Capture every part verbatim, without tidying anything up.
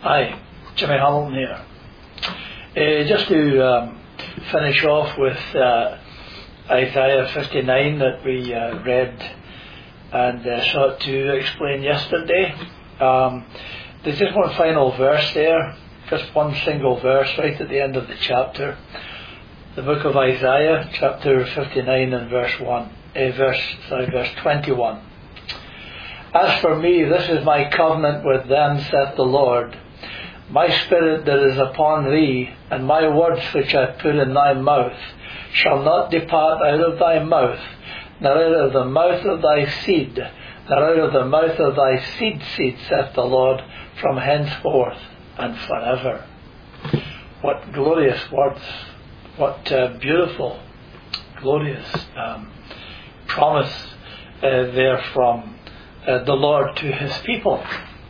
Hi, Jimmy Hamilton here. Uh, just to um, finish off with uh, Isaiah fifty-nine that we uh, read and uh, sought to explain yesterday. Um, there's just one final verse there, just one single verse right at the end of the chapter. The book of Isaiah, chapter fifty-nine and verse one, uh, verse sorry, verse twenty-one. As for me, this is my covenant with them, saith the Lord. My spirit that is upon thee, and my words which I put in thy mouth, shall not depart out of thy mouth, nor out of the mouth of thy seed, nor out of the mouth of thy seed seed, saith the Lord, from henceforth and forever. What glorious words, what uh, beautiful, glorious um, promise uh, there from uh, the Lord to his people.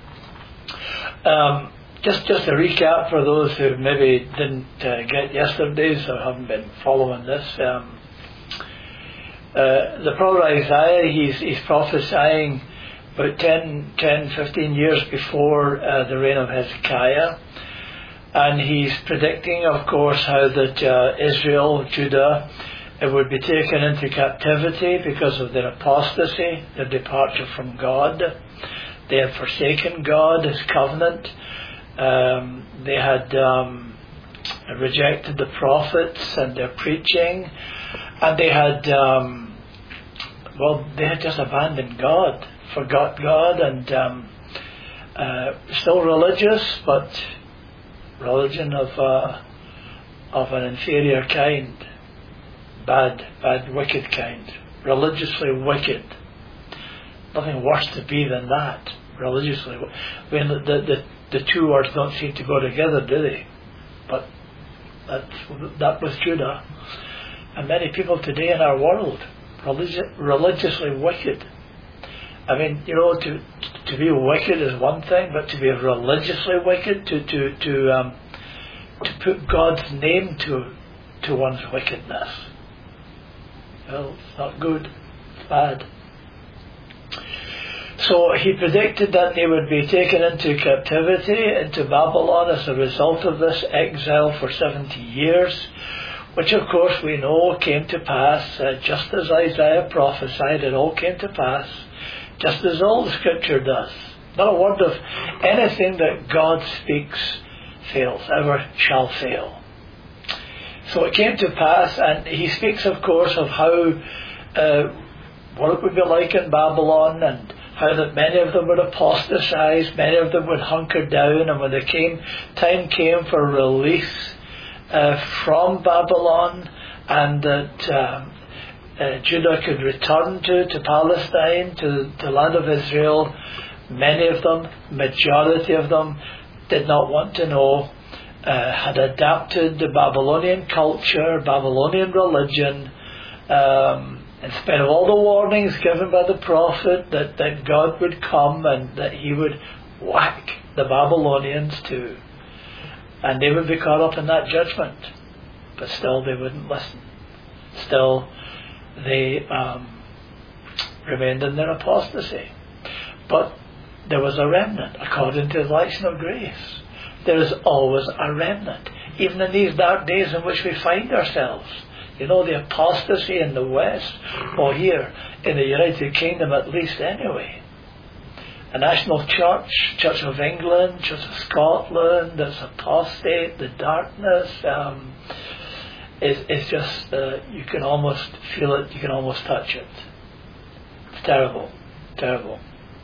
Um, Just just a recap for those who maybe didn't uh, get yesterday's or haven't been following this. Um, uh, the prophet Isaiah, he's, he's prophesying about ten, ten, fifteen years before uh, the reign of Hezekiah. And he's predicting, of course, how that uh, Israel, Judah, it would be taken into captivity because of their apostasy, their departure from God. They had forsaken God, his covenant. Um, they had um, rejected the prophets and their preaching, and they had, um, well, they had just abandoned God, forgot God, and um, uh, still religious, but religion of uh, of an inferior kind, bad, bad, wicked kind, religiously wicked. Nothing worse to be than that. Religiously, I mean, the the the two words don't seem to go together, do they? But that's, that was Judah, and many people today in our world, religi- religiously wicked. I mean, you know, to to be wicked is one thing, but to be religiously wicked, to to to um, to put God's name to to one's wickedness, well, it's not good. It's bad. So he predicted that they would be taken into captivity, into Babylon, as a result of this exile for seventy years, which of course we know came to pass, uh, just as Isaiah prophesied. It all came to pass, just as all the scripture does. Not a word of anything that God speaks fails, ever shall fail. So it came to pass, and he speaks, of course, of how, uh, what it would be like in Babylon, and how that many of them would apostatize, many of them would hunker down, and when the came, time came for release uh, from Babylon, and that um, uh, Judah could return to, to Palestine, to the land of Israel, many of them, majority of them, did not want to know, uh, had adapted the Babylonian culture, Babylonian religion, um, in spite of all the warnings given by the prophet that, that God would come and that he would whack the Babylonians too. And they would be caught up in that judgment. But still they wouldn't listen. Still they um, remained in their apostasy. But there was a remnant according to the election of grace. There is always a remnant, even in these dark days in which we find ourselves. You know, the apostasy in the West, or here in the United Kingdom at least anyway. A national church, Church of England, Church of Scotland, that's apostate, the darkness, um, is is just, uh, you can almost feel it, you can almost touch it. It's terrible, terrible.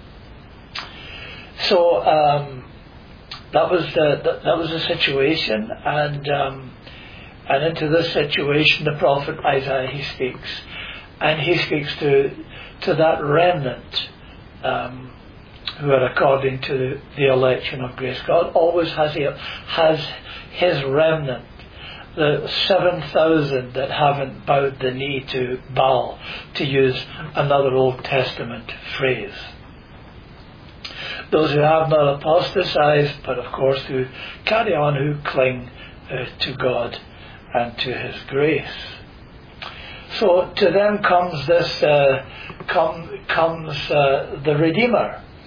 So, um, that was the, that, that was the situation, and um, And into this situation, the prophet Isaiah, he speaks. And he speaks to to that remnant um, who are according to the, the election of grace. God always has, a, has his remnant, the seven thousand that haven't bowed the knee to Baal, to use another Old Testament phrase. Those who have not apostatized, but of course who carry on, who cling uh, to God and to his grace. So to them comes this, uh, come, comes uh, the Redeemer,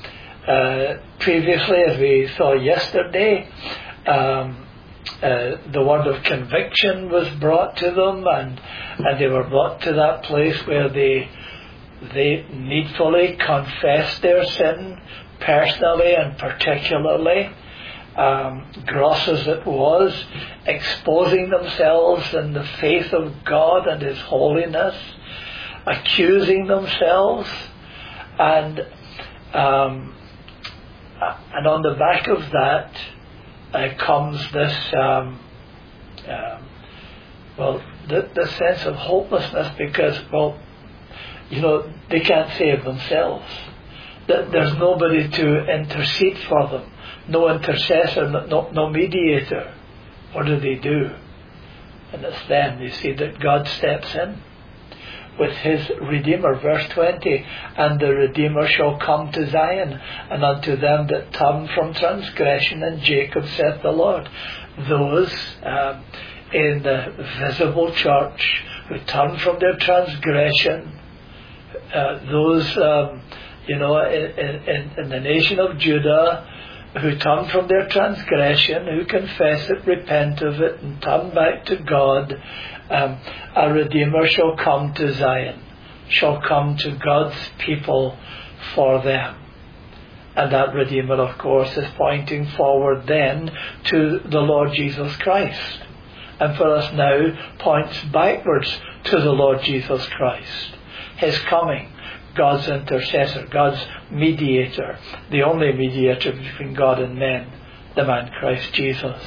Uh, previously, as we saw yesterday, um, uh, the word of conviction was brought to them, and and they were brought to that place where they they needfully confessed their sin personally and particularly, um, gross as it was, exposing themselves in the faith of God and His holiness, accusing themselves, and um, and on the back of that uh, comes this um, um, well the, the sense of hopelessness, because, well, you know, they can't save themselves. There's nobody to intercede for them, no intercessor, no, no mediator. What do they do? And it's then you see that God steps in with His Redeemer. Verse twenty, and the Redeemer shall come to Zion, and unto them that turn from transgression in Jacob, saith the Lord. Those um, in the visible church who turn from their transgression, uh, those um, you know, in, in, in the nation of Judah, who turn from their transgression, who confess it, repent of it, and turn back to God, um, a Redeemer shall come to Zion, shall come to God's people for them. And that Redeemer, of course, is pointing forward then to the Lord Jesus Christ. And for us now, points backwards to the Lord Jesus Christ. His coming. God's intercessor, God's mediator, the only mediator between God and men, the man Christ Jesus.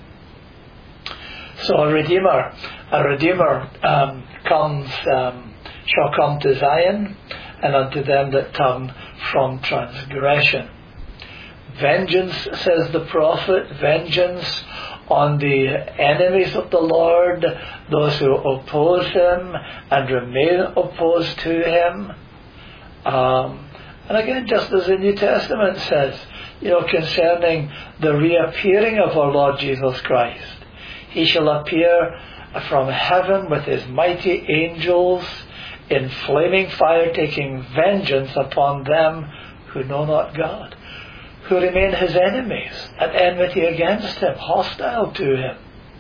So a Redeemer, a Redeemer um, comes, um, shall come to Zion, and unto them that turn from transgression. Vengeance, says the prophet, vengeance on the enemies of the Lord, those who oppose Him and remain opposed to Him. Um, and again, just as the New Testament says, you know, concerning the reappearing of our Lord Jesus Christ, He shall appear from heaven with His mighty angels in flaming fire, taking vengeance upon them who know not God, who remain His enemies, at enmity against Him, hostile to Him.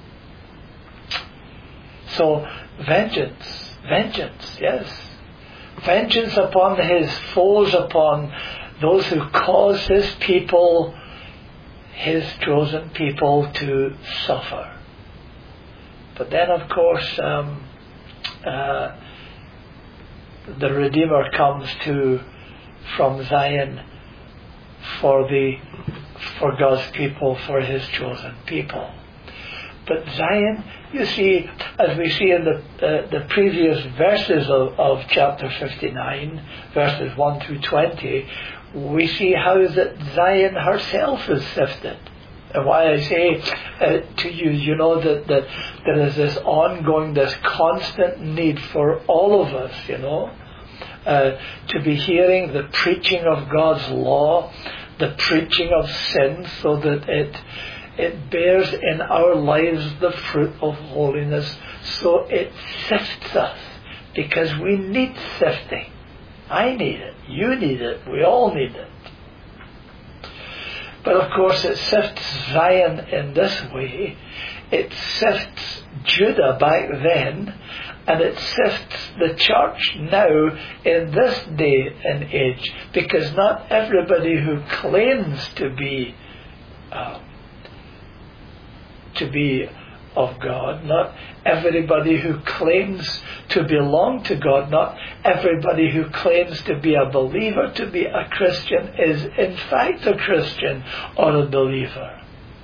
So, vengeance, vengeance, yes. Vengeance upon His foes, upon those who cause His people, His chosen people, to suffer. But then, of course, um, uh, the Redeemer comes to from Zion for the for God's people, for His chosen people. But Zion, you see, as we see in the uh, the previous verses of, of chapter fifty-nine, verses one through twenty, we see how that Zion herself is sifted. And why I say uh, to you, you know, that, that there is this ongoing, this constant need for all of us, you know, uh, to be hearing the preaching of God's law, the preaching of sin, so that it It bears in our lives the fruit of holiness, so it sifts us, because we need sifting. I need it, you need it, we all need it. But of course it sifts Zion in this way. It sifts Judah back then, and it sifts the church now in this day and age, because not everybody who claims to be um, to be of God, not everybody who claims to belong to God, not everybody who claims to be a believer, to be a Christian, is in fact a Christian or a believer.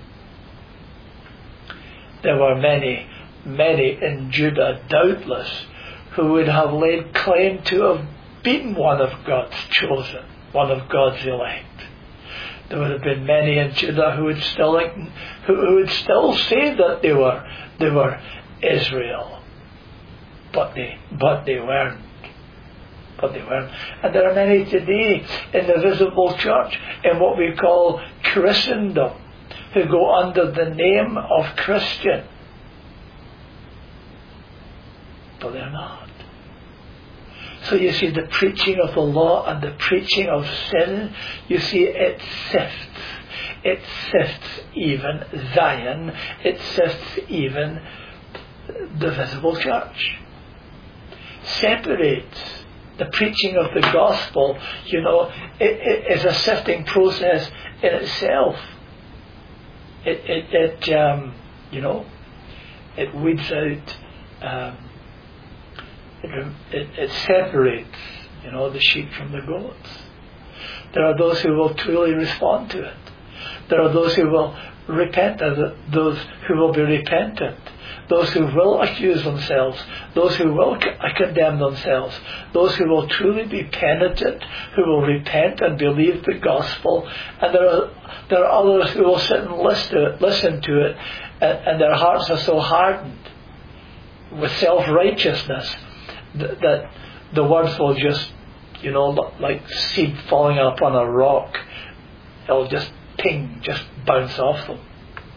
There were many, many in Judah, doubtless, who would have laid claim to have been one of God's chosen, one of God's elect. There would have been many in Judah who would still who would still say that they were they were Israel, but they but they weren't. But they weren't. And there are many today in the visible church, in what we call Christendom, who go under the name of Christian, but they're not. So you see the preaching of the law and the preaching of sin, you see it sifts. It sifts even Zion. It sifts even the visible church. Separates the preaching of the gospel, you know, it, it is a sifting process in itself. It, it, it um, you know, it weeds out, um, it, it, it separates, you know, the sheep from the goats. There are those who will truly respond to it. There are those who will repent, those who will be repentant, those who will accuse themselves, those who will condemn themselves, those who will truly be penitent, who will repent and believe the gospel, and there are there are others who will sit and listen to it, listen to it, and, and their hearts are so hardened with self-righteousness that, that the words will just, you know, like seed falling upon a rock, it'll just ping, just bounce off them.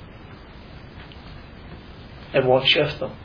It won't shift them.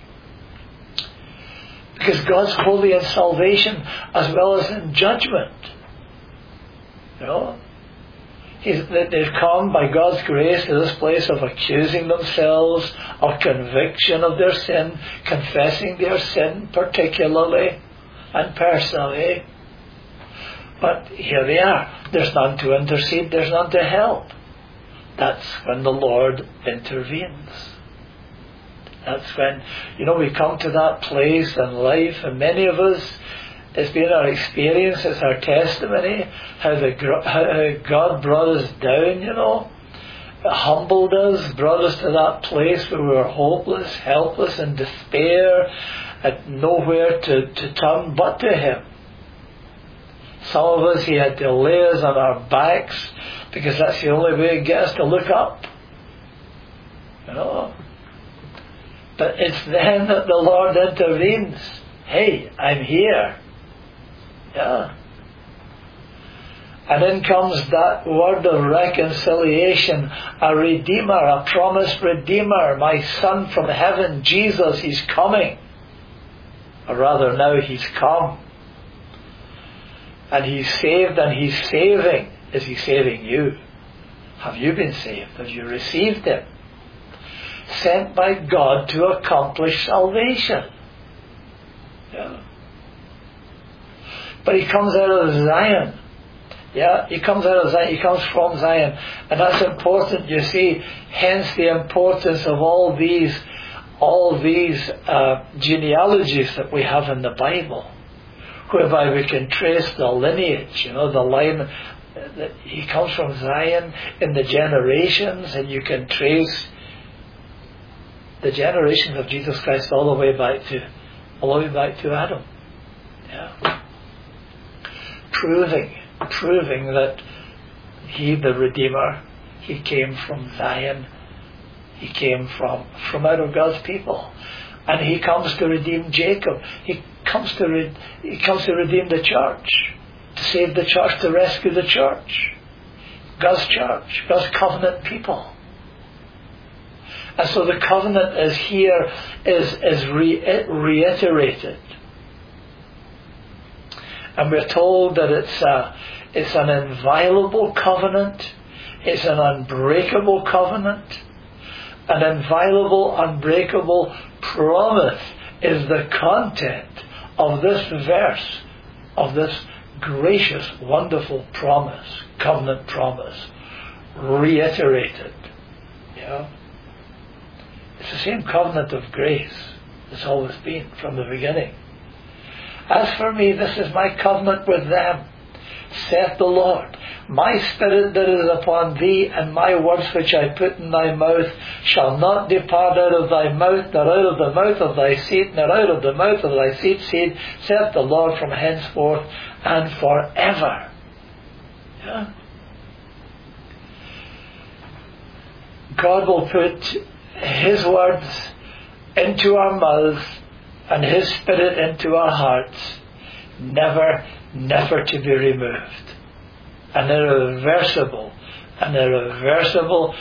Because God's holy in salvation as well as in judgment. You know? He's, they've come by God's grace to this place of accusing themselves, of conviction of their sin, confessing their sin particularly and personally. But here they are. There's none to intercede, there's none to help. That's when the Lord intervenes. That's when, you know, we come to that place in life, and many of us, it's been our experience, it's our testimony, how, the, how God brought us down, you know, humbled us, brought us to that place where we were hopeless, helpless, in despair, and nowhere to, to turn but to Him. Some of us, He had to lay us on our backs, because that's the only way He gets us to look up. You know? But it's then that the Lord intervenes. Hey, I'm here. Yeah. And in comes that word of reconciliation, a Redeemer, a promised Redeemer, my Son from heaven, Jesus, He's coming. Or rather, now He's come. And He's saved and He's saving. Is He saving you? Have you been saved? Have you received Him? Sent by God to accomplish salvation. Yeah. But He comes out of Zion. Yeah, He comes out of Zion. He comes from Zion. And that's important, you see. Hence the importance of all these all these uh, genealogies that we have in the Bible, whereby we can trace the lineage, you know, the line that He comes from Zion in the generations, and you can trace the generations of Jesus Christ all the way back to all the way back to Adam. Yeah. Proving proving that He, the Redeemer, He came from Zion. He came from, from out of God's people. And He comes to redeem Jacob. He comes to re, He comes to redeem the church, to save the church, to rescue the church. God's church, God's covenant people. And so the covenant is here, is, is re- reiterated. And we're told that it's a, it's an inviolable covenant. It's an unbreakable covenant. An inviolable, unbreakable promise is the content of this verse, of this gracious, wonderful promise, covenant promise, reiterated. Yeah. It's the same covenant of grace it's always been from the beginning. As for me, this is my covenant with them, saith the Lord. My spirit that is upon thee, and my words which I put in thy mouth, shall not depart out of thy mouth, nor out of the mouth of thy seed, nor out of the mouth of thy seed's seed, saith the Lord, from henceforth and forever. Yeah? God will put His words into our mouths and His Spirit into our hearts, never, never to be removed. An irreversible, an irreversible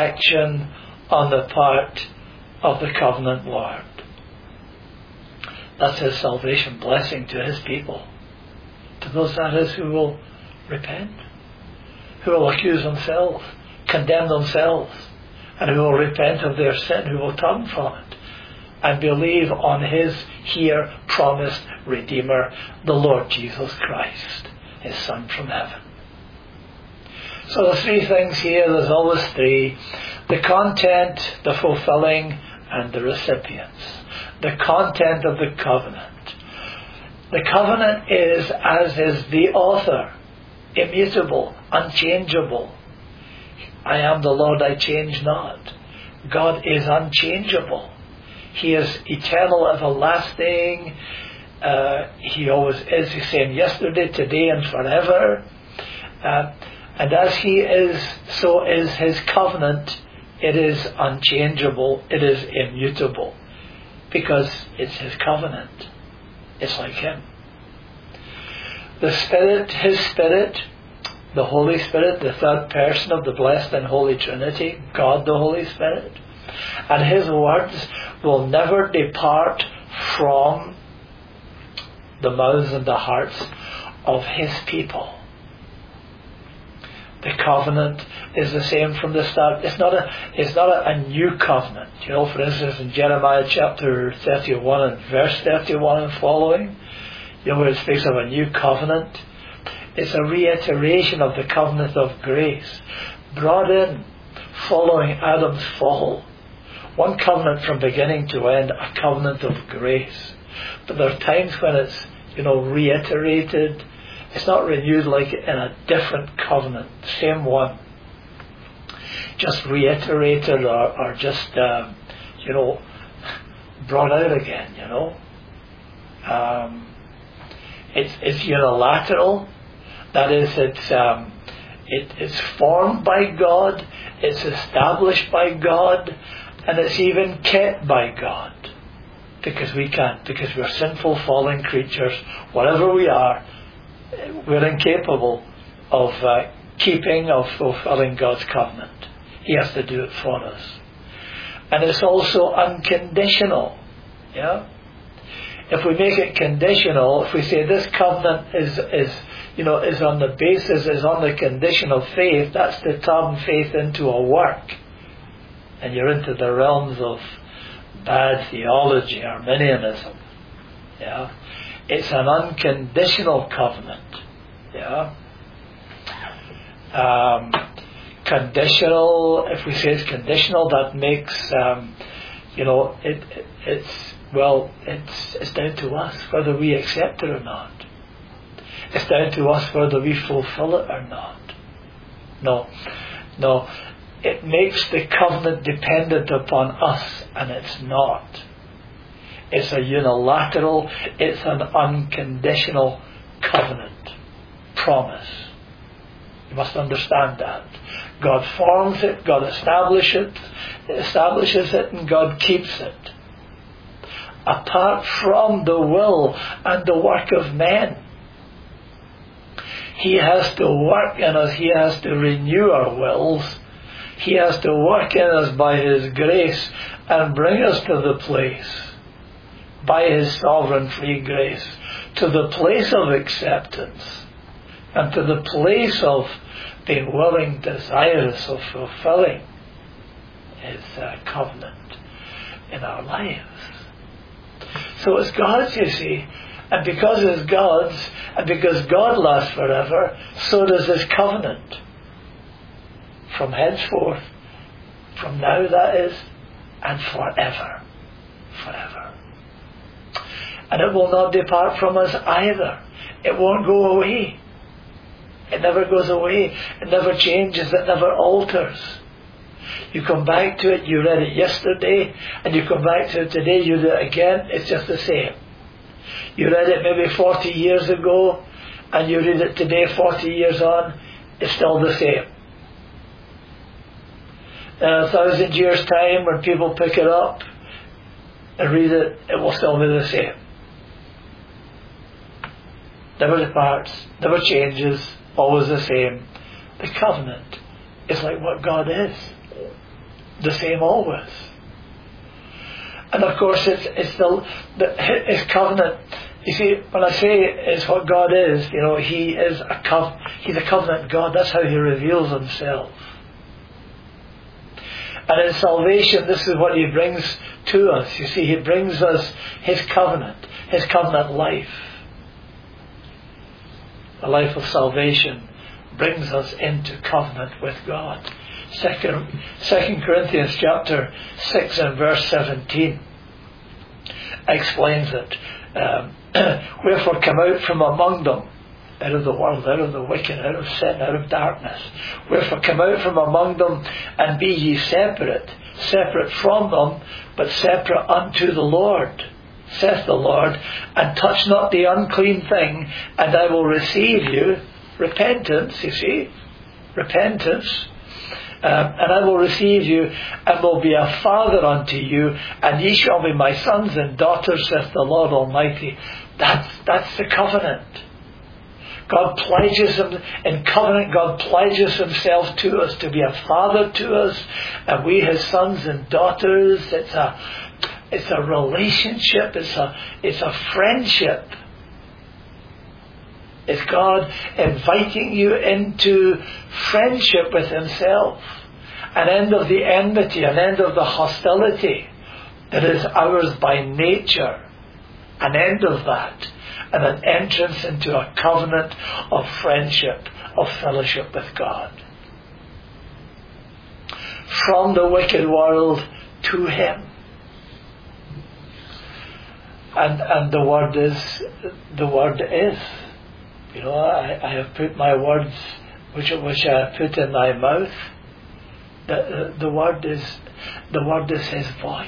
action on the part of the covenant Lord. That's His salvation blessing to His people. To those, that is, who will repent, who will accuse themselves, condemn themselves, and who will repent of their sin, who will turn from it, and believe on His here promised Redeemer, the Lord Jesus Christ, His Son from heaven. So the three things here, there's always three: the content, the fulfilling, and the recipients. The content of the covenant. The covenant is, as is the author, immutable, unchangeable. I am the Lord, I change not. God is unchangeable. He is eternal, everlasting. Uh, he always is the same yesterday, today, and forever. Uh, and as He is, so is His covenant. It is unchangeable. It is immutable. Because it's His covenant. It's like Him. The Spirit, His Spirit, the Holy Spirit, the third person of the blessed and holy Trinity, God the Holy Spirit. And His words will never depart from the mouths and the hearts of His people. The covenant is the same from the start. It's not a, it's not a, a new covenant. You know, for instance, in Jeremiah chapter thirty-one and verse thirty-one and following, you know, where it speaks of a new covenant, it's a reiteration of the covenant of grace, brought in following Adam's fall. One covenant from beginning to end, a covenant of grace. But there are times when it's, you know, reiterated. It's not renewed like in a different covenant, same one. Just reiterated or, or just, um, you know, brought out again, you know. Um, it's, it's unilateral. That is, it's, um, it, it's formed by God, it's established by God, and it's even kept by God. Because we can't, because we're sinful, fallen creatures, whatever we are, we're incapable of uh, keeping, of fulfilling God's covenant. He has to do it for us. And it's also unconditional. Yeah? If we make it conditional, if we say this covenant is, is you know, is on the basis, is on the condition of faith, that's to turn faith into a work. And you're into the realms of bad theology, Arminianism. Yeah? It's an unconditional covenant. Yeah. Um, conditional. If we say it's conditional, that makes um, you know it, it. It's well. It's it's down to us whether we accept it or not. It's down to us whether we fulfill it or not. No, no. It makes the covenant dependent upon us, and it's not. It's a unilateral, it's an unconditional covenant, promise. You must understand that. God forms it, God establishes it, establishes it, and God keeps it. Apart from the will and the work of men, He has to work in us, He has to renew our wills, He has to work in us by His grace and bring us to the place, by His sovereign free grace, to the place of acceptance and to the place of being willing, desirous of fulfilling His uh, covenant in our lives. So it's God's, you see, and because it's God's, and because God lasts forever, so does His covenant. From henceforth, from now that is, and forever, forever. And it will not depart from us either. It won't go away. It never goes away. It never changes. It never alters. You come back to it, you read it yesterday, and you come back to it today, you do it again, it's just the same. You read it maybe forty years ago, and you read it today, forty years on, it's still the same. In a thousand years' time, when people pick it up and read it, it will still be the same. Never departs, never changes, always the same. The covenant is like what God is, the same always. And of course, it's it's the, the his covenant. You see, when I say it's what God is, you know, He is a cov- He's a covenant God. That's how He reveals Himself. And in salvation, this is what He brings to us. You see, He brings us His covenant, His covenant life. The life of salvation brings us into covenant with God. Second, Second Corinthians chapter six and verse seventeen explains it. Um, Wherefore come out from among them, out of the world, out of the wicked, out of sin, out of darkness. Wherefore come out from among them, and be ye separate, separate from them, but separate unto the Lord, saith the Lord, and touch not the unclean thing, and I will receive you. Repentance, you see, repentance. Um, and I will receive you, and will be a father unto you, and ye shall be my sons and daughters, saith the Lord Almighty. That's, that's the covenant. God pledges him, in covenant God pledges Himself to us to be a father to us, and we His sons and daughters. It's a, it's a relationship, it's a, it's a friendship. It's God inviting you into friendship with Himself. An end of the enmity, an end of the hostility that is ours by nature. An end of that. And an entrance into a covenant of friendship, of fellowship with God. From the wicked world to Him. And and the word is, the word is. You know, I, I have put my words, which which I have put in my mouth. The, the, the word is, the word is His voice.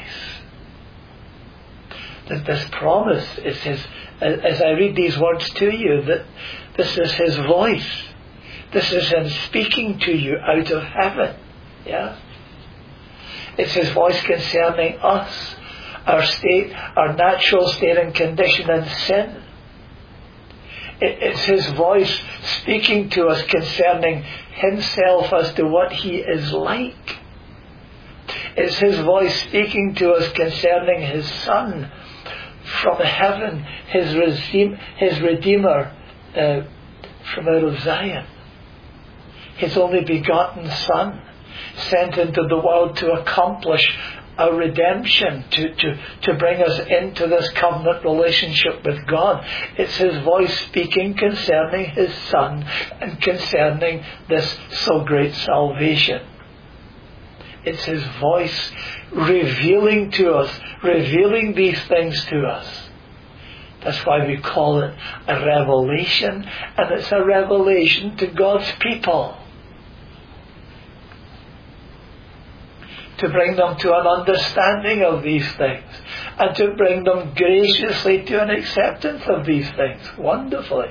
That this promise is His. As I read these words to you, that this is His voice. This is Him speaking to you out of heaven. Yeah, it's His voice concerning us, our state, our natural state and condition in sin. It's His voice speaking to us concerning Himself as to what He is like. It's His voice speaking to us concerning His Son from heaven, His, redeem, his Redeemer uh, from out of Zion. His only begotten Son, sent into the world to accomplish a redemption, to, to, to bring us into this covenant relationship with God. It's His voice speaking concerning His Son and concerning this so great salvation. It's His voice revealing to us, revealing these things to us. That's why we call it a revelation, and it's a revelation to God's people. To bring them to an understanding of these things, and to bring them graciously to an acceptance of these things. Wonderfully.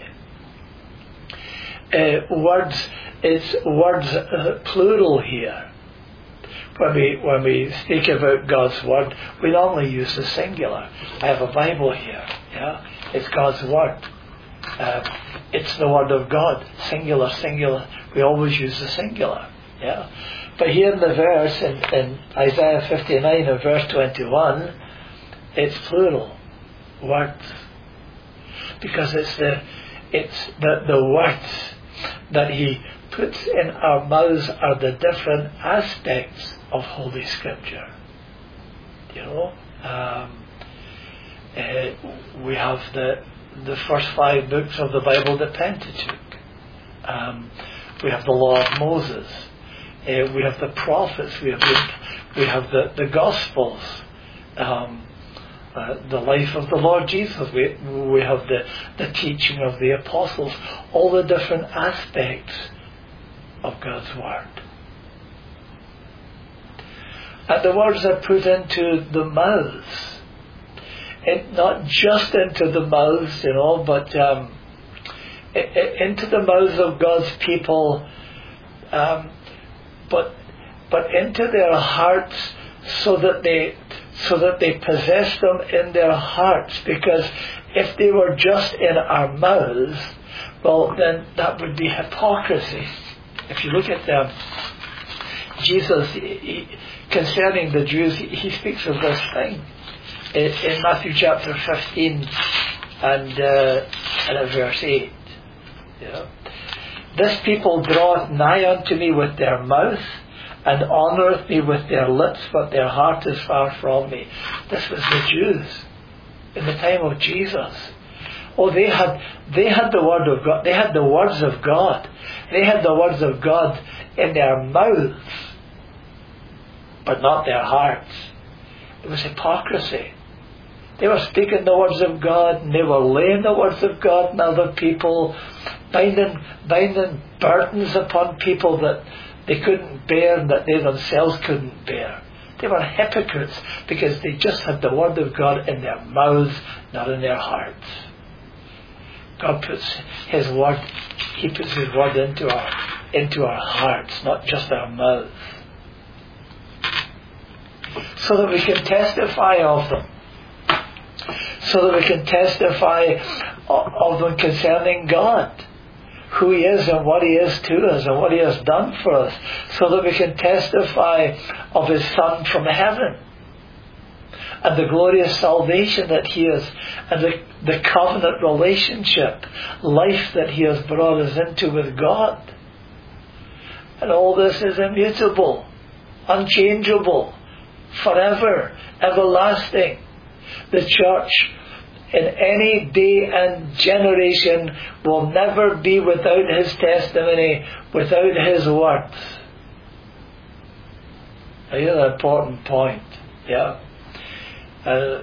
Uh, words, it's words uh, plural here. When we when we speak about God's word, we normally use the singular. I have a Bible here. Yeah, it's God's word. Uh, it's the word of God. Singular, singular. We always use the singular. Yeah. But here in the verse, in, in Isaiah fifty-nine and verse twenty-one, it's plural, words. Because it's the it's the, the words that He puts in our mouths are the different aspects of Holy Scripture. You know, um, uh, we have the the first five books of the Bible, the Pentateuch. Um, we have the Law of Moses. Uh, we have the prophets, we have the, we have the, the Gospels, um, uh, the life of the Lord Jesus, we, we have the, the teaching of the apostles, all the different aspects of God's Word. And the words are put into the mouths, it, not just into the mouths, you know, but um, it, it, into the mouths of God's people, um, but but into their hearts, so that they so that they possess them in their hearts. Because if they were just in our mouths, well, then that would be hypocrisy. If you look at them, Jesus, he, concerning the Jews, he, he speaks of this thing in, in Matthew chapter fifteen and, uh, and at verse eight. You know, this people draweth nigh unto me with their mouth, and honoureth me with their lips, but their heart is far from me. This was the Jews in the time of Jesus. Oh, they had they had the word of God. They had the words of God. They had the words of God in their mouths, but not their hearts. It was hypocrisy. They were speaking the words of God, and they were laying the words of God on other people, binding, binding burdens upon people that they couldn't bear and that they themselves couldn't bear. They were hypocrites because they just had the word of God in their mouths, not in their hearts. God puts His word, He puts His word into our, into our hearts, not just our mouths, so that we can testify of them. So that we can testify of them concerning God, who He is and what He is to us and what He has done for us, so that we can testify of His Son from heaven and the glorious salvation that He is, and the, the covenant relationship, life that He has brought us into with God. And all this is immutable, unchangeable, forever, everlasting. The church in any day and generation will never be without His testimony, without His words. Now, here's an important point. Yeah. Uh,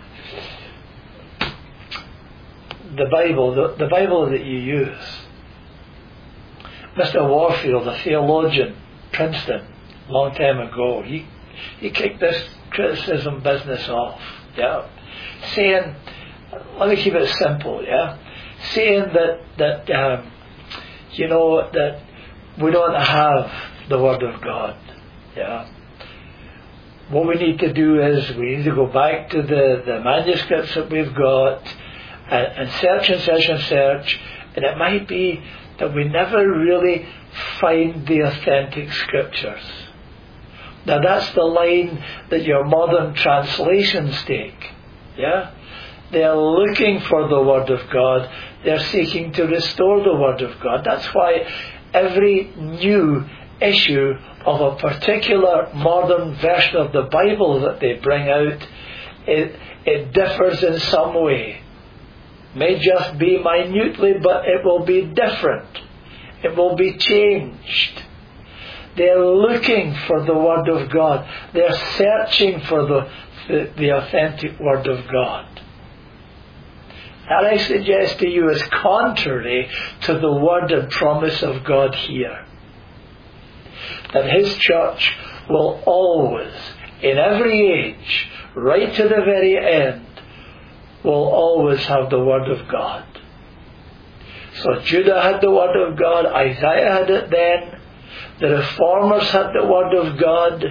the Bible, the, the Bible that you use. Mister Warfield, a theologian, Princeton, a long time ago, he he kicked this criticism business off. Yeah, saying, let me keep it simple. Yeah, saying that that um, you know that we don't have the Word of God. Yeah, what we need to do is we need to go back to the, the manuscripts that we've got and, and search and search and search, and it might be that we never really find the authentic scriptures. Now that's the line that your modern translations take. Yeah? They're looking for the Word of God. They're seeking to restore the Word of God. That's why every new issue of a particular modern version of the Bible that they bring out, it, it differs in some way. May just be minutely, but it will be different. It will be changed. They're looking for the Word of God. They're searching for the, the, the authentic Word of God. That, I suggest to you, is contrary to the word and promise of God here. That His church will always, in every age, right to the very end, will always have the Word of God. So Judah had the Word of God, Isaiah had it then, the Reformers had the Word of God,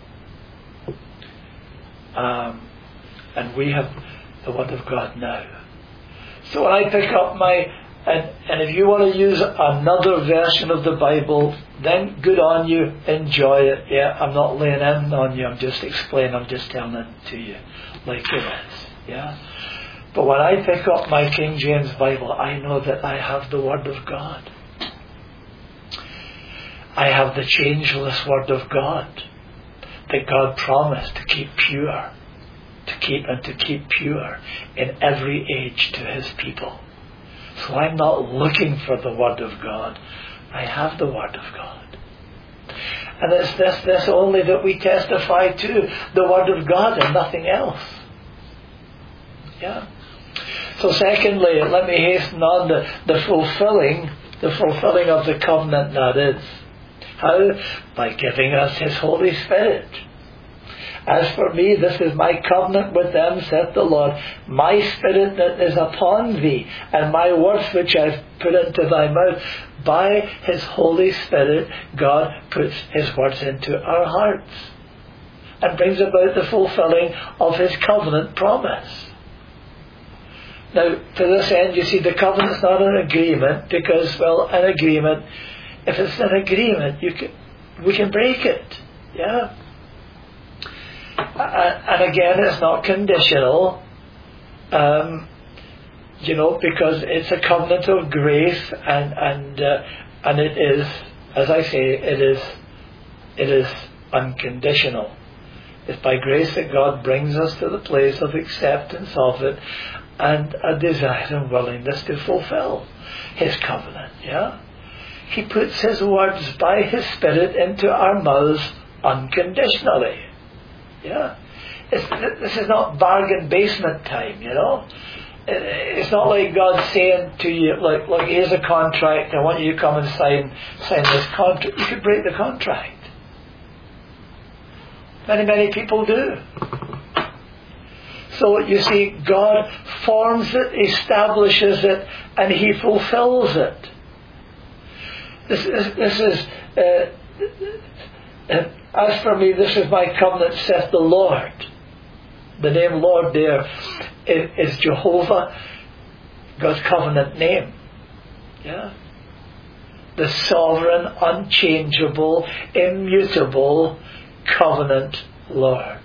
um, and we have the Word of God now. So when I pick up my, and, and if you want to use another version of the Bible, then good on you, enjoy it. Yeah, I'm not laying in on you, I'm just explaining, I'm just telling it to you like it is. Yeah. But when I pick up my King James Bible, I know that I have the Word of God. I have the changeless Word of God that God promised to keep pure, to keep and to keep pure in every age to His people. So I'm not looking for the Word of God. I have the Word of God. And it's this, this only that we testify to, the Word of God and nothing else. Yeah. So secondly, let me hasten on the, the fulfilling, the fulfilling of the covenant, that is. How? By giving us His Holy Spirit. As for me, this is my covenant with them, saith the Lord, my Spirit that is upon thee, and my words which I've put into thy mouth. By His Holy Spirit, God puts His words into our hearts and brings about the fulfilling of His covenant promise. Now, to this end, you see, the covenant's not an agreement, because, well, an agreement, if it's an agreement, you can, we can break it. Yeah. And again, it's not conditional, um, you know, because it's a covenant of grace, and and uh, and it is, as I say, it is it is unconditional. It's by grace that God brings us to the place of acceptance of it, and a desire and willingness to fulfill His covenant. Yeah, He puts His words by His Spirit into our mouths unconditionally. Yeah, it's, this is not bargain basement time, you know. It's not like God saying to you, like, look, here's a contract, I want you to come and sign sign this contract. You could break the contract. Many, many people do. So you see, God forms it, establishes it, and He fulfills it. This is, this is uh, uh, as for me, this is my covenant, saith the Lord. The name Lord there is Jehovah, God's covenant name. Yeah. The sovereign, unchangeable, immutable covenant Lord.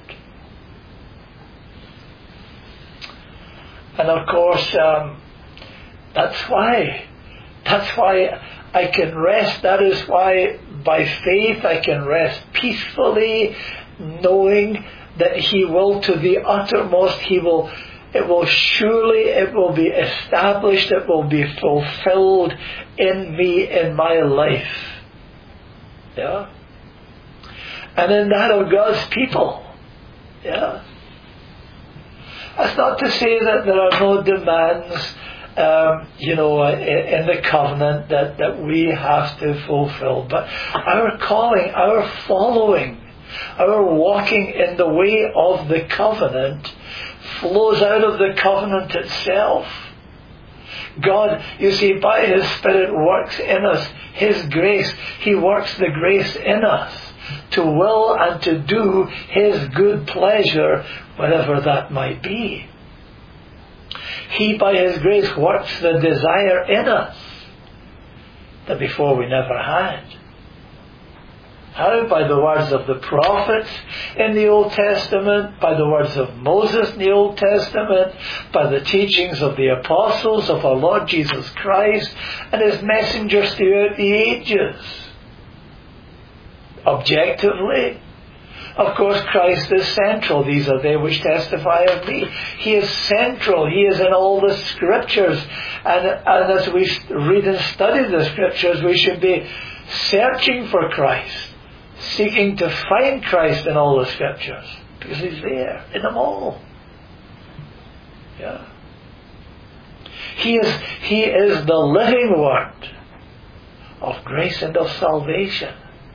And of course, um, that's why. That's why I can rest. That is why by faith I can rest peacefully, knowing that He will, to the uttermost, He will, it will surely, it will be established, it will be fulfilled in me, in my life. Yeah? And in that of God's people. Yeah? That's not to say that there are no demands, um, you know, in the covenant that, that we have to fulfill. But our calling, our following, our walking in the way of the covenant flows out of the covenant itself. God, you see, by His Spirit works in us His grace. He works the grace in us to will and to do His good pleasure, whatever that might be. He, by His grace, works the desire in us that before we never had. How? By the words of the prophets in the Old Testament, by the words of Moses in the Old Testament, by the teachings of the apostles of our Lord Jesus Christ and His messengers throughout the ages. Objectively, of course, Christ is central. These are they which testify of me. He is central. He is in all the Scriptures. And, and as we read and study the Scriptures, we should be searching for Christ, seeking to find Christ in all the Scriptures, because He's there in them all. Yeah. He is, He is the living Word of grace and of salvation.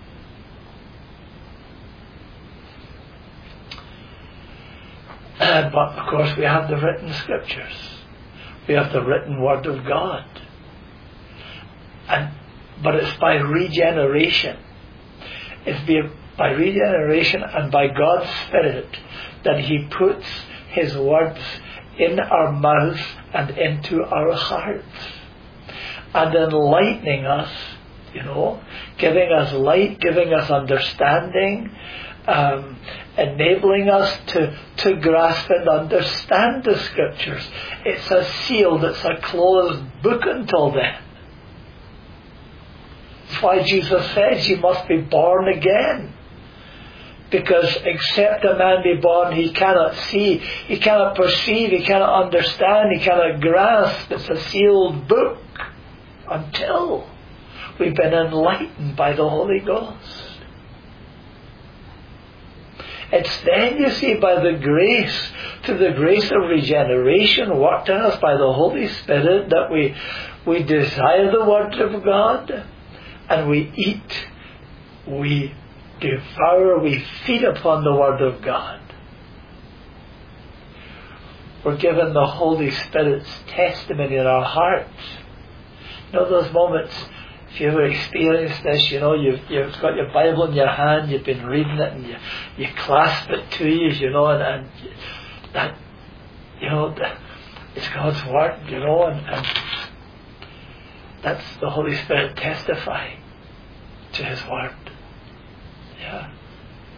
Uh, but of course we have the written Scriptures. We have the written Word of God. And but it's by regeneration. It's by regeneration and by God's Spirit that He puts His words in our mouths and into our hearts, and enlightening us, you know, giving us light, giving us understanding, um, enabling us to, to grasp and understand the Scriptures. It's a sealed, it's a closed book until then. That's why Jesus says you must be born again. Because except a man be born, he cannot see, he cannot perceive, he cannot understand, he cannot grasp. It's a sealed book until we've been enlightened by the Holy Ghost. It's then, you see, by the grace, to the grace of regeneration worked in us by the Holy Spirit, that we, we desire the Word of God, and we eat, we devour, we feed upon the Word of God. We're given the Holy Spirit's testimony in our hearts. You know those moments, if you ever experienced this, you know, you've, you've got your Bible in your hand, you've been reading it, and you, you clasp it to you, you know, and, and that, you know, it's God's Word, you know, and, and that's the Holy Spirit testifying to His Word. Yeah.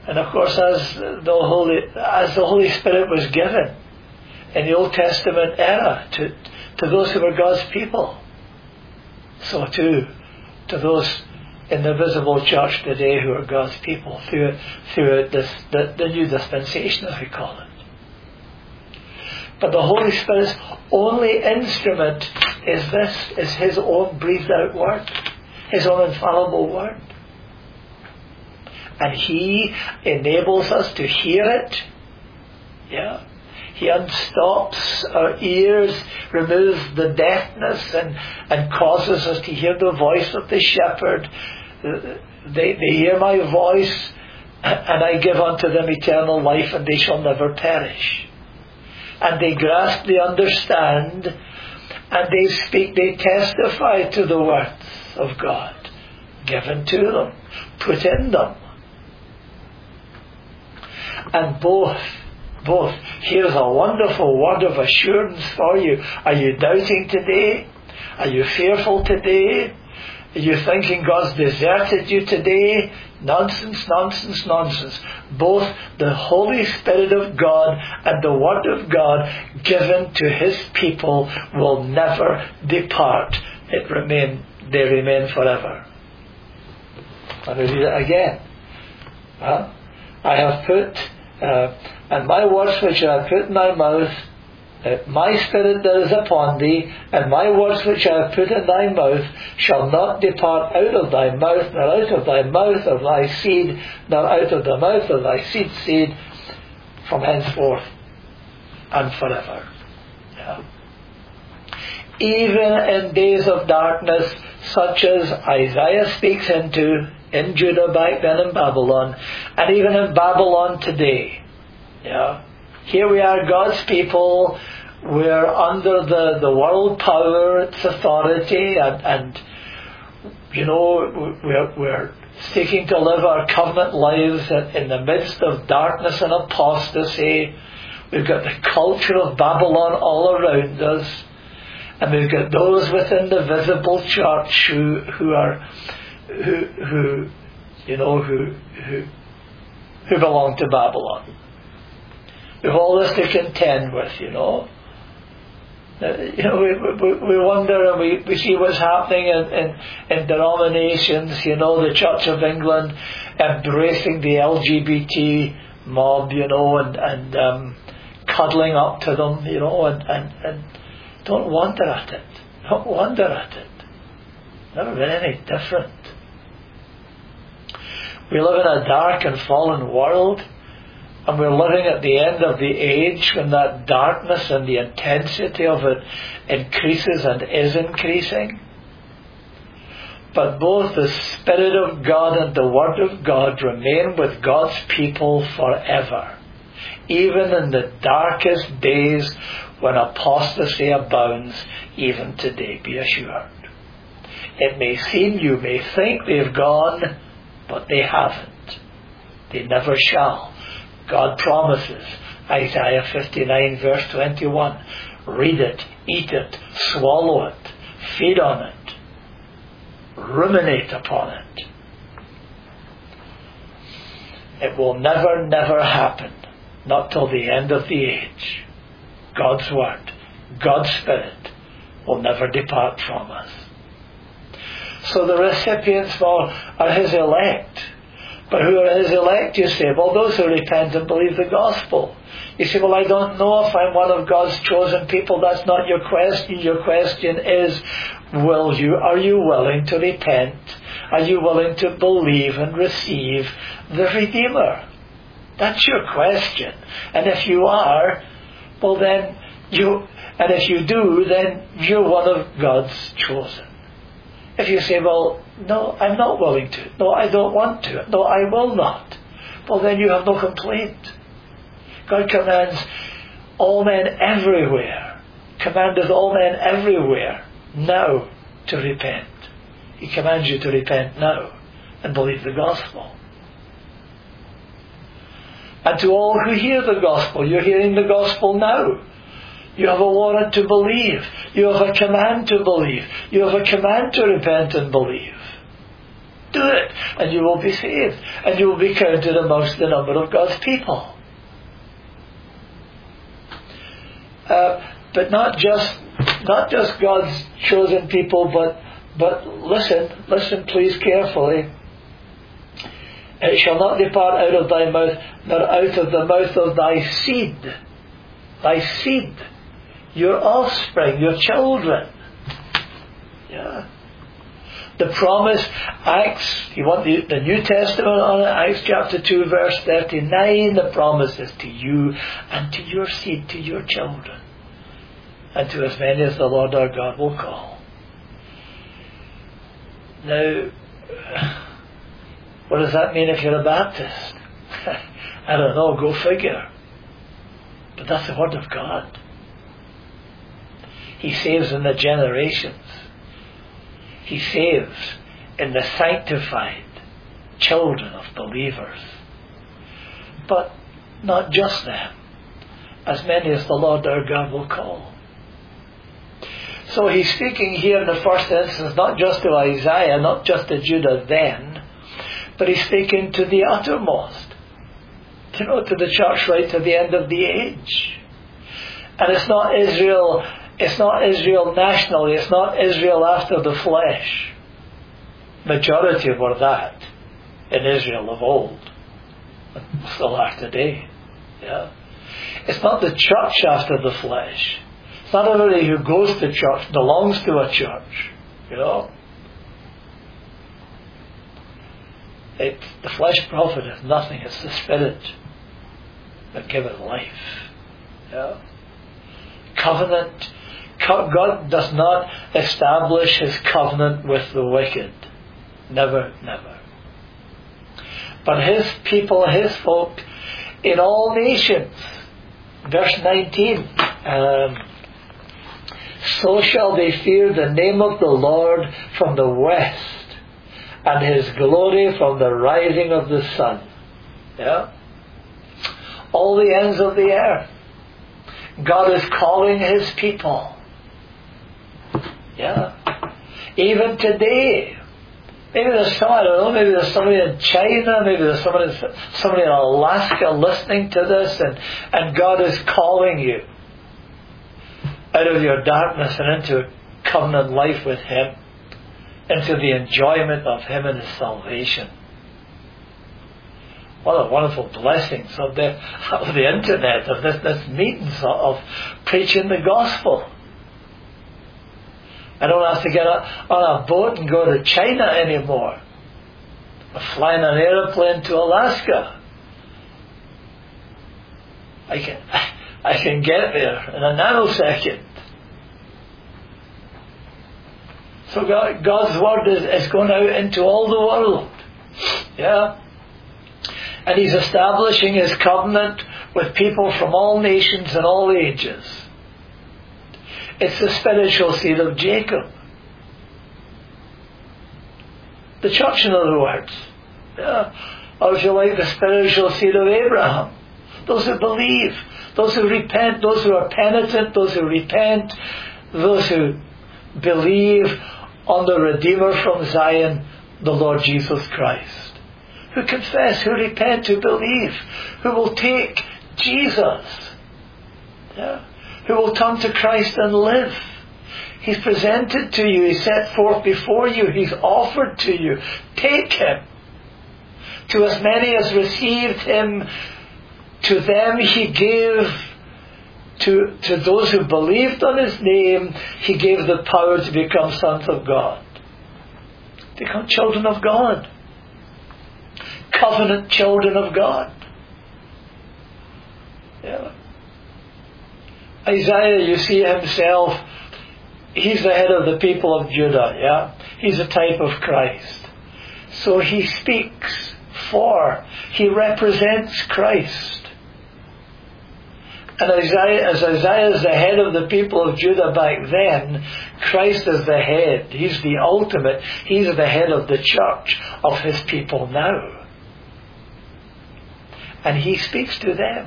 And of course, as the Holy, as the Holy Spirit was given in the Old Testament era to, to those who were God's people, so too to those in the visible church today who are God's people through, through this, the, the new dispensation, as we call it. But the Holy Spirit's only instrument is this, is His own breathed out word, His own infallible word. And He enables us to hear it. Yeah. He unstops our ears, removes the deafness, and, and causes us to hear the voice of the shepherd. They, they hear my voice, and I give unto them eternal life, and they shall never perish. And they grasp, they understand, and they speak, they testify to the words of God given to them, put in them. And both, both, here's a wonderful word of assurance for you. Are you doubting today? Are you fearful today? Are you thinking God's deserted you today? Nonsense, nonsense, nonsense. Both the Holy Spirit of God and the Word of God given to His people will never depart. It remain, they remain forever. Let me read it again. Huh? I have put, uh, and my words which I have put in thy mouth, uh, my spirit that is upon thee, and my words which I have put in thy mouth, shall not depart out of thy mouth, nor out of thy mouth of thy seed, nor out of the mouth of thy seed's seed, from henceforth and forever. Yeah. Even in days of darkness, such as Isaiah speaks into, in Judah back then in Babylon, and even in Babylon today. Yeah. Here we are, God's people, we're under the, the world power, its authority, and, and you know, we're, we're seeking to live our covenant lives in the midst of darkness and apostasy. We've got the culture of Babylon all around us, and we've got those within the visible church who, who are Who, who, you know, who, who, who belong to Babylon. We've all this to contend with, you know. Uh, you know, we, we, we wonder and we, we see what's happening in, in, in denominations, you know, the Church of England embracing the L G B T mob, you know, and, and um, cuddling up to them, you know, and, and, and don't wonder at it. Don't wonder at it. Never been any different. We live in a dark and fallen world, and we're living at the end of the age when that darkness and the intensity of it increases and is increasing. But both the Spirit of God and the Word of God remain with God's people forever, even in the darkest days when apostasy abounds, even today, be assured. It may seem, you may think they've gone, but they haven't. They never shall. God promises, Isaiah fifty-nine verse twenty-one, read it, eat it, swallow it, feed on it, ruminate upon it. It will never, never happen, not till the end of the age. God's Word, God's Spirit will never depart from us. So the recipients are, are His elect. But who are His elect, you say? Well, those who repent and believe the gospel. You say, well, I don't know if I'm one of God's chosen people. That's not your question. Your question is, will you, are you willing to repent? Are you willing to believe and receive the Redeemer? That's your question. And if you are, well then, you, and if you do, then you're one of God's chosen. If you say, well, no, I'm not willing to. No, I don't want to. No, I will not. Well, then you have no complaint. God commands all men everywhere, commandeth all men everywhere now to repent. He commands you to repent now and believe the gospel. And to all who hear the gospel, you're hearing the gospel now. You have a warrant to believe. You have a command to believe. You have a command to repent and believe. Do it, and you will be saved, and you will be counted amongst the number of God's people. Uh, but not just not just God's chosen people, but but listen, listen please carefully. It shall not depart out of thy mouth, nor out of the mouth of thy seed. Thy seed. Your offspring, your children. Yeah. The promise, Acts, you want the, the New Testament on it, Acts chapter two verse thirty-nine, the promise is to you and to your seed, to your children, and to as many as the Lord our God will call. Now, what does that mean if you're a Baptist? I don't know, go figure. But that's the Word of God. He saves in the generations. He saves in the sanctified children of believers. But not just them. As many as the Lord our God will call. So he's speaking here in the first instance not just to Isaiah, not just to Judah then, but he's speaking to the uttermost. You know, to the church right to the end of the age. And it's not Israel, it's not Israel nationally, it's not Israel after the flesh. Majority were that in Israel of old. Still are today. Yeah. It's not the church after the flesh. It's not everybody who goes to church belongs to a church. You know? It, the flesh profiteth nothing. It's the Spirit that giveth life. Yeah. Covenant. God does not establish His covenant with the wicked. Never, never. But His people, His folk, in all nations. Verse nineteen. Um, so shall they fear the name of the Lord from the west, and His glory from the rising of the sun. Yeah? All the ends of the earth. God is calling His people. Yeah. Even today. Maybe there's some, I don't know, maybe there's somebody in China, maybe there's somebody, somebody in Alaska listening to this, and, and God is calling you out of your darkness and into covenant life with Him, into the enjoyment of Him and His salvation. What a wonderful blessings of the, of the internet, of this, this meetings of, of preaching the gospel. I don't have to get on a boat and go to China anymore. I'm flying an aeroplane to Alaska. I can, I can get there in a nanosecond. So God, God's word is, is going out into all the world. Yeah. And He's establishing His covenant with people from all nations and all ages. It's the spiritual seed of Jacob. The church, in other words. Yeah. Or if you like, the spiritual seed of Abraham. Those who believe, those who repent, those who are penitent, those who repent, those who believe on the Redeemer from Zion, the Lord Jesus Christ. Who confess, who repent, who believe, who will take Jesus. Yeah. Who will turn to Christ and live. He's presented to you. He's set forth before you. He's offered to you. Take Him. To as many as received Him, to them He gave, to, to those who believed on His name, He gave the power to become sons of God. Become children of God. Covenant children of God. Yeah. Isaiah, you see himself, he's the head of the people of Judah, yeah? He's a type of Christ. So he speaks for, he represents Christ. And Isaiah, as Isaiah is the head of the people of Judah back then, Christ is the head. He's the ultimate. He's the head of the church of His people now. And He speaks to them.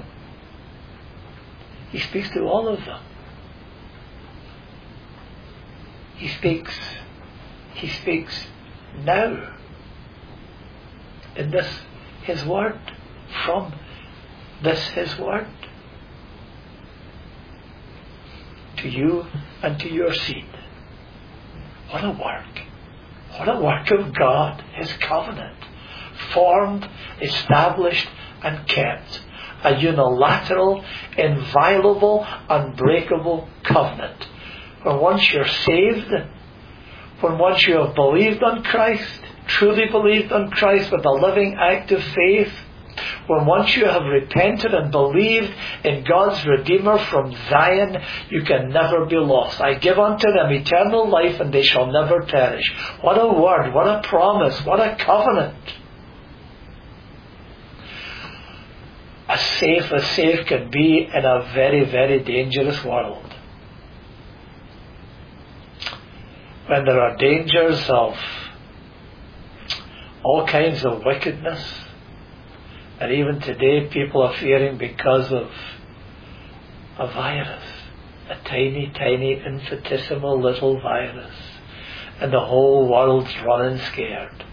He speaks to all of them. He speaks, He speaks now. in this His Word, from this His Word, to you and to your seed. What a work. What a work of God, His covenant, formed, established and kept. A unilateral, inviolable, unbreakable covenant. When once you're saved, when once you have believed on Christ, truly believed on Christ with a living act of faith, when once you have repented and believed in God's Redeemer from Zion, you can never be lost. I give unto them eternal life, and they shall never perish. What a word, what a promise, what a covenant. As safe as safe can be in a very, very dangerous world. When there are dangers of all kinds of wickedness, and even today people are fearing because of a virus, a tiny, tiny, infinitesimal little virus, and the whole world's running scared.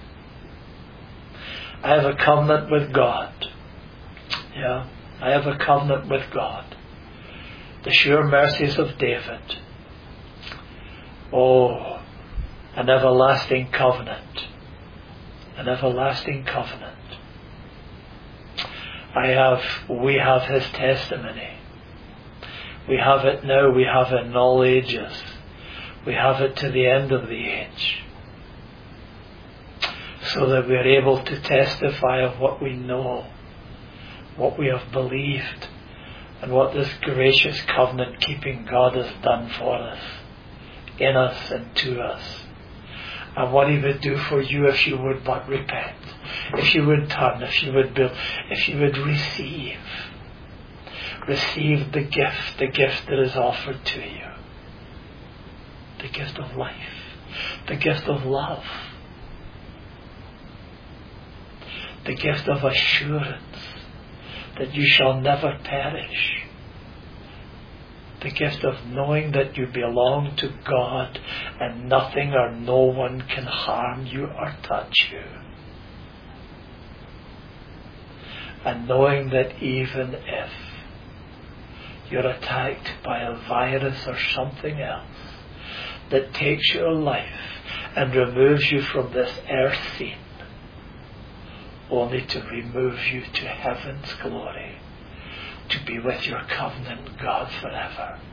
I have a covenant with God. Yeah, I have a covenant with God. The sure mercies of David. Oh, an everlasting covenant. An everlasting covenant. I have, we have His testimony. We have it now, we have it in all ages. We have it to the end of the age. So that we are able to testify of what we know, what we have believed, and what this gracious covenant-keeping God has done for us, in us and to us, and what He would do for you if you would but repent, if you would turn, if you would build, if you would receive, receive the gift, the gift that is offered to you, the gift of life, the gift of love, the gift of assurance that you shall never perish. The gift of knowing that you belong to God and nothing or no one can harm you or touch you. And knowing that even if you're attacked by a virus or something else that takes your life and removes you from this earth scene, only to remove you to heaven's glory, to be with your covenant God forever.